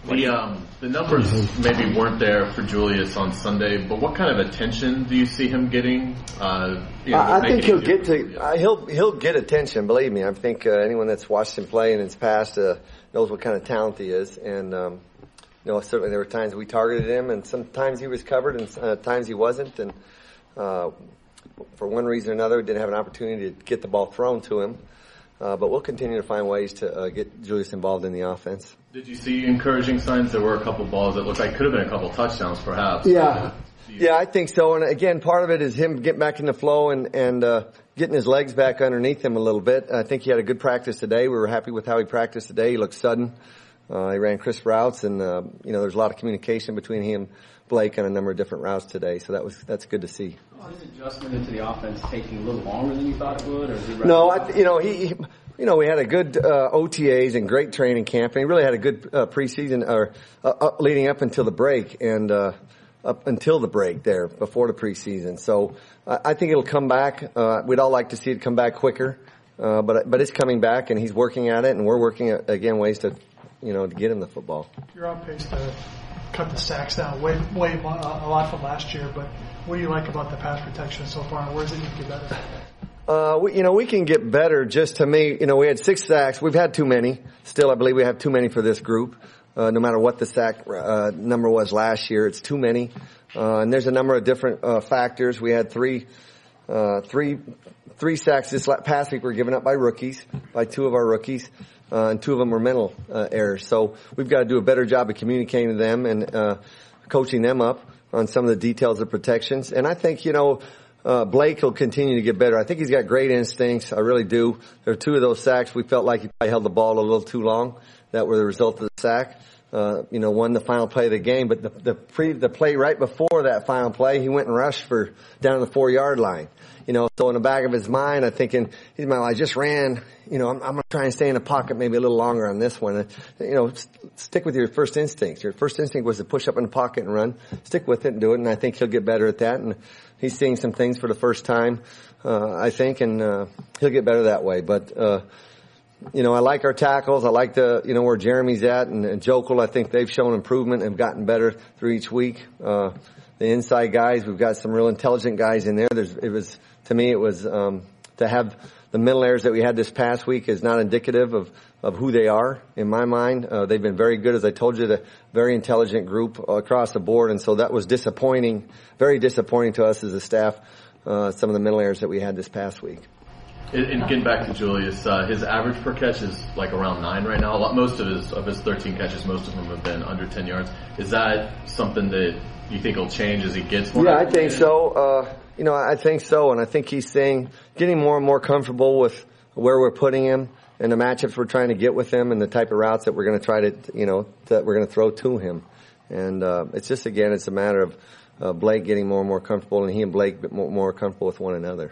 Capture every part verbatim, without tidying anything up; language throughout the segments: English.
The um, the numbers maybe weren't there for Julius on Sunday, but what kind of attention do you see him getting? Uh, you know, I think he'll get to uh, he'll he'll get attention. Believe me, I think uh, anyone that's watched him play in his past uh, knows what kind of talent he is. And um, you know, certainly there were times we targeted him, and sometimes he was covered, and uh, times he wasn't. And uh, for one reason or another, we didn't have an opportunity to get the ball thrown to him. Uh, but we'll continue to find ways to uh, get Julius involved in the offense. Did you see encouraging signs? There were a couple balls that looked like could have been a couple touchdowns, perhaps. Yeah, yeah, I think so. And again, part of it is him getting back in the flow and and uh, getting his legs back underneath him a little bit. I think he had a good practice today. We were happy with how he practiced today. He looked sudden. Uh, he ran crisp routes, and uh, you know, there's a lot of communication between he and Blake on a number of different routes today. So that was that's good to see. Is his adjustment into the offense taking a little longer than you thought it would, or is he no? I, you know, he, he, you know, we had a good uh, O T As and great training camp, and he really had a good uh, preseason or uh, up, leading up until the break and uh, up until the break there before the preseason. So uh, I think it'll come back. Uh, we'd all like to see it come back quicker, uh, but but it's coming back, and he's working at it, and we're working at, again ways to, you know, to get him the football. You're on pace to cut the sacks down way way uh, a lot from last year, but what do you like about the pass protection so far, and where does it need to get better? Uh, we, you know, we can get better. Just to me, you know, we had six sacks. We've had too many. Still, I believe we have too many for this group. Uh, no matter what the sack uh, number was last year, it's too many. Uh, and there's a number of different uh, factors. We had three, uh, three, three sacks this past week were given up by rookies, by two of our rookies, uh, and two of them were mental uh, errors. So we've got to do a better job of communicating to them and uh, coaching them up on some of the details of protections. And I think, you know, uh, Blake will continue to get better. I think he's got great instincts. I really do. There are two of those sacks we felt like he probably held the ball a little too long. That were the result of the sack. Uh, you know, won the final play of the game, but the, the pre, the play right before that final play, he went and rushed for down the four yard line. You know, so in the back of his mind, I'm thinking, he's like, I just ran, you know, I'm, I'm going to try and stay in the pocket maybe a little longer on this one. And, you know, stick with your first instinct. Your first instinct was to push up in the pocket and run. Stick with it and do it, and I think he'll get better at that. And he's seeing some things for the first time, uh, I think, and, uh, he'll get better that way. But, uh, you know, I like our tackles. I like the, you know, where Jeremy's at and, and Jokel. I think they've shown improvement and gotten better through each week. Uh, the inside guys, we've got some real intelligent guys in there. There's, it was, to me, it was, um, to have the middle errors that we had this past week is not indicative of, of who they are in my mind. Uh, they've been very good. As I told you, the very intelligent group across the board. And so that was disappointing, very disappointing to us as a staff, uh, some of the middle errors that we had this past week. And getting back to Julius, uh, his average per catch is like around nine right now. A lot, most of his of his thirteen catches, most of them have been under ten yards. Is that something that you think will change as he gets more? Yeah, I think so. Uh, you know, I think so, and I think he's saying getting more and more comfortable with where we're putting him and the matchups we're trying to get with him and the type of routes that we're going to try to, you know, that we're going to throw to him. And uh, it's just again, it's a matter of uh, Blake getting more and more comfortable, and he and Blake more, more comfortable with one another.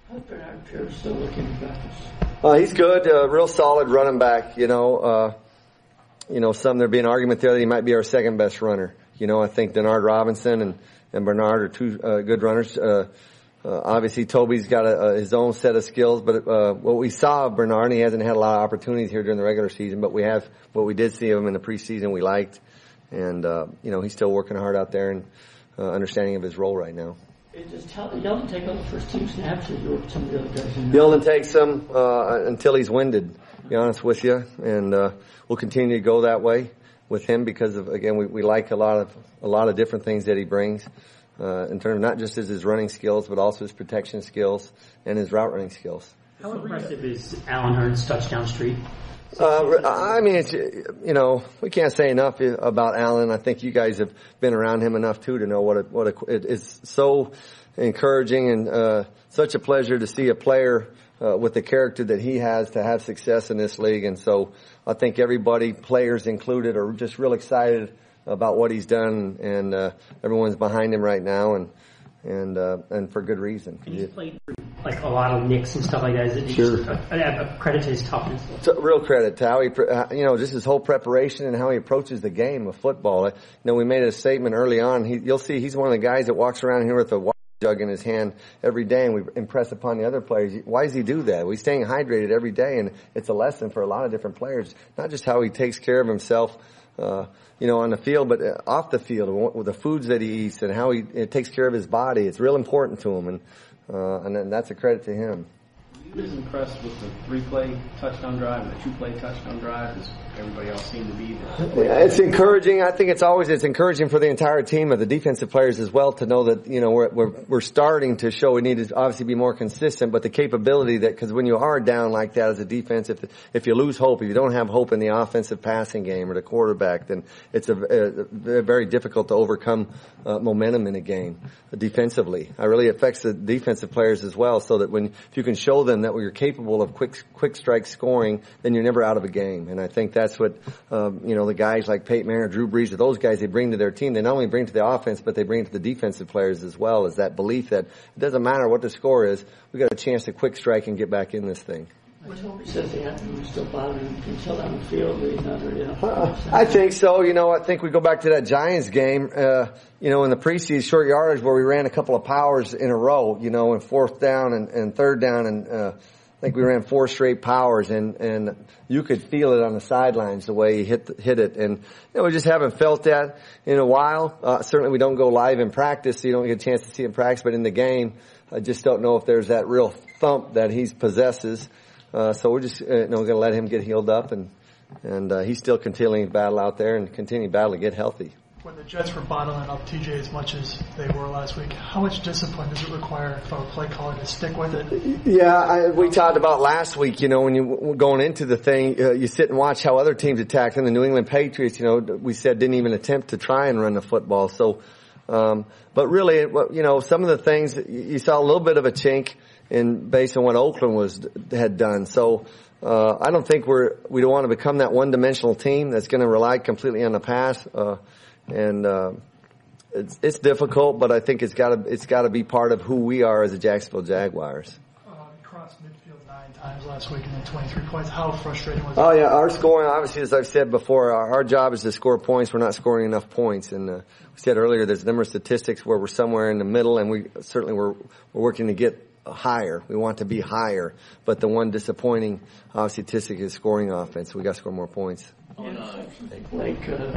Still looking at practice. Uh, he's good, uh, real solid running back. You know, uh, you know, some there'd be an argument there that he might be our second best runner. You know, I think Denard Robinson and, and Bernard are two uh, good runners. Uh, uh, obviously, Toby's got a, a, his own set of skills, but uh, what we saw of Bernard, he hasn't had a lot of opportunities here during the regular season, but we have what we did see of him in the preseason. We liked, and uh, you know, he's still working hard out there and uh, understanding of his role right now. Does Yeldon take all the first team snaps, or you some of the other guys in there? Yeldon takes them uh, until he's winded, to be honest with you, and uh, we'll continue to go that way with him because of again we, we like a lot of a lot of different things that he brings uh, in terms of not just his, his running skills but also his protection skills and his route running skills. How impressive is Allen Hurns' touchdown streak? Uh, I mean, it's, you know, we can't say enough about Allen. I think you guys have been around him enough too to know what a, what a, it is so encouraging and, uh, such a pleasure to see a player, uh, with the character that he has to have success in this league. And so I think everybody, players included, are just real excited about what he's done, and, uh, everyone's behind him right now, and, and, uh, and for good reason. And he's played through like a lot of nicks and stuff like that. Is it sure. Just a, a credit to his toughness? So, real credit to how he, you know, just his whole preparation and how he approaches the game of football. You know, we made a statement early on. He, you'll see he's one of the guys that walks around here with a water jug in his hand every day, and we impress upon the other players. Why does he do that? He's staying hydrated every day, and it's a lesson for a lot of different players. Not just how he takes care of himself uh, you know, on the field, but off the field, with the foods that he eats and how he it takes care of his body. It's real important to him, and uh, and then that's a credit to him. He was impressed with the three-play touchdown drive and the two-play touchdown drive, as everybody else seemed to be. Yeah, it's encouraging. I think it's always it's encouraging for the entire team of the defensive players as well to know that, you know, we're we're, we're starting to show we need to obviously be more consistent, but the capability that, because when you are down like that as a defense, if if you lose hope, if you don't have hope in the offensive passing game or the quarterback, then it's a, a, a very difficult to overcome uh, momentum in a game uh, defensively. It really affects the defensive players as well, so that when if you can show them that you're capable of quick quick strike scoring, then you're never out of a game. And I think that's what um, you know, the guys like Peyton Manning, Drew Brees, those guys they bring to their team. They not only bring to the offense, but they bring to the defensive players as well, is that belief that it doesn't matter what the score is, we got a chance to quick strike and get back in this thing. Which Hobie says the Anthony was still bothering until down the field. Another, you know, uh, I think so. You know, I think we go back to that Giants game, uh, you know, in the preseason short yardage where we ran a couple of powers in a row, you know, in fourth down and, and third down, and uh, I think we ran four straight powers, and, and you could feel it on the sidelines the way he hit, hit it. And, you know, we just haven't felt that in a while. Uh, certainly we don't go live in practice, so you don't get a chance to see it in practice, but in the game, I just don't know if there's that real thump that he possesses. Uh, so we're just, uh, you know, going to let him get healed up, and, and, uh, he's still continuing to battle out there and continuing to battle to get healthy. When the Jets were bottling up T J as much as they were last week, how much discipline does it require for a play caller to stick with it? Yeah, I, we talked about last week, you know, when you were going into the thing, uh, you sit and watch how other teams attack. And the New England Patriots, you know, we said didn't even attempt to try and run the football. So, um, but really, it, you know, some of the things, you saw a little bit of a chink in based on what Oakland was had done. So, uh, I don't think we're, we don't want to become that one-dimensional team that's going to rely completely on the pass. Uh, And, uh, it's, it's difficult, but I think it's gotta, it's gotta be part of who we are as the Jacksonville Jaguars. Uh, crossed midfield nine times last week and then twenty-three points. How frustrating was it? Oh yeah, our scoring, obviously, as I've said before, our, our job is to score points. We're not scoring enough points. And, uh, we said earlier, there's a number of statistics where we're somewhere in the middle, and we certainly we're, we're working to get higher. We want to be higher. But the one disappointing, uh, statistic is scoring offense. We gotta score more points. On uh, like, uh,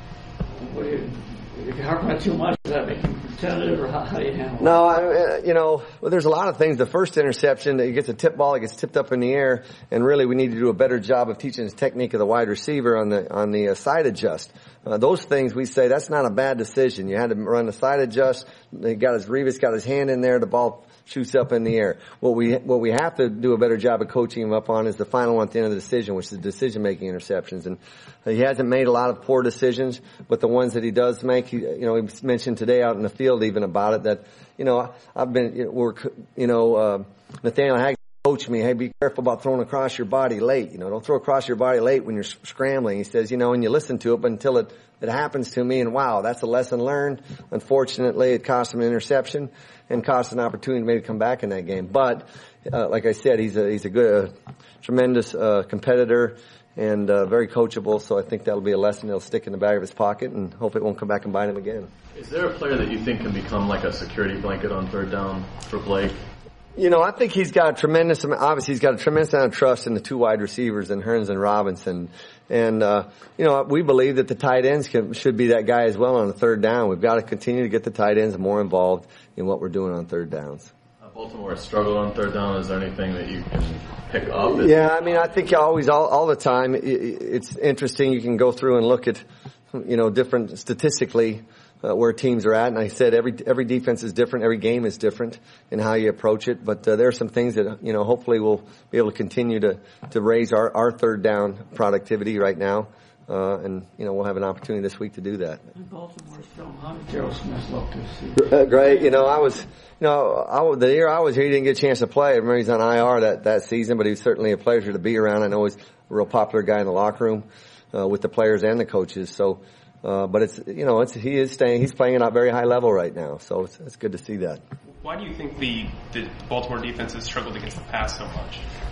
What do you, if you harp on it too much, does that make you repetitive, or how, how do you handle it? No, I, you know, well, there's a lot of things. The first interception, he gets a tip ball, it gets tipped up in the air, and really we need to do a better job of teaching the technique of the wide receiver on the on the uh, side adjust. Uh, those things we say that's not a bad decision. You had to run the side adjust. He got his Revis got his hand in there. The ball shoots up in the air. What we what we have to do a better job of coaching him up on is the final one at the end of the decision, which is decision-making interceptions. And he hasn't made a lot of poor decisions, but the ones that he does make, he, you know, he mentioned today out in the field even about it that, you know, I've been, you know, we're, you know, uh, Nathaniel Haggard coached me, hey, be careful about throwing across your body late. You know, don't throw across your body late when you're scrambling. He says, you know, and you listen to it, but until it, it happens to me, and wow, that's a lesson learned. Unfortunately, it cost him an interception and cost an opportunity maybe to come back in that game. But, uh, like I said, he's a, he's a good, uh, tremendous, uh, competitor and, uh, very coachable. So I think that'll be a lesson he'll stick in the back of his pocket, and hope it won't come back and bite him again. Is there a player that you think can become like a security blanket on third down for Blake? You know, I think he's got a tremendous amount, obviously he's got a tremendous amount of trust in the two wide receivers, in Hearns and Robinson. And, uh, you know, we believe that the tight ends can, should be that guy as well on the third down. We've got to continue to get the tight ends more involved in what we're doing on third downs. Uh, Baltimore has struggled on third down. Is there anything that you can pick up? Yeah, I mean, I think always, all, all the time, it, it's interesting. You can go through and look at, you know, different statistically, Uh, where teams are at, and I said every every defense is different, every game is different in how you approach it. But uh, there are some things that you know hopefully we'll be able to continue to to raise our our third down productivity right now, uh, and you know we'll have an opportunity this week to do that. Baltimore's film. How did Gerald Smith look this season? Uh, great, you know I was, you know I, the year I was here, he didn't get a chance to play. I remember he's on I R that that season, but he was certainly a pleasure to be around. I know he's a real popular guy in the locker room uh, with the players and the coaches. So. Uh, but it's, you know, it's, he is staying, he's playing at a very high level right now. So it's, it's good to see that. Why do you think the, the Baltimore defense has struggled against the pass so much?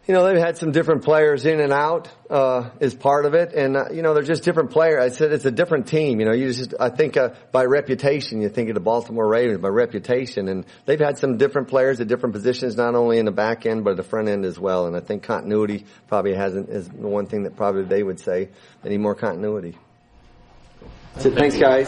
You know, they've had some different players in and out, uh, is part of it. And, uh, you know, they're just different players. I said it's a different team. You know, you just, I think, uh, by reputation, you think of the Baltimore Ravens by reputation. And they've had some different players at different positions, not only in the back end, but the front end as well. And I think continuity probably hasn't, is the one thing that probably they would say. They need more continuity. That's it. Thanks, guys.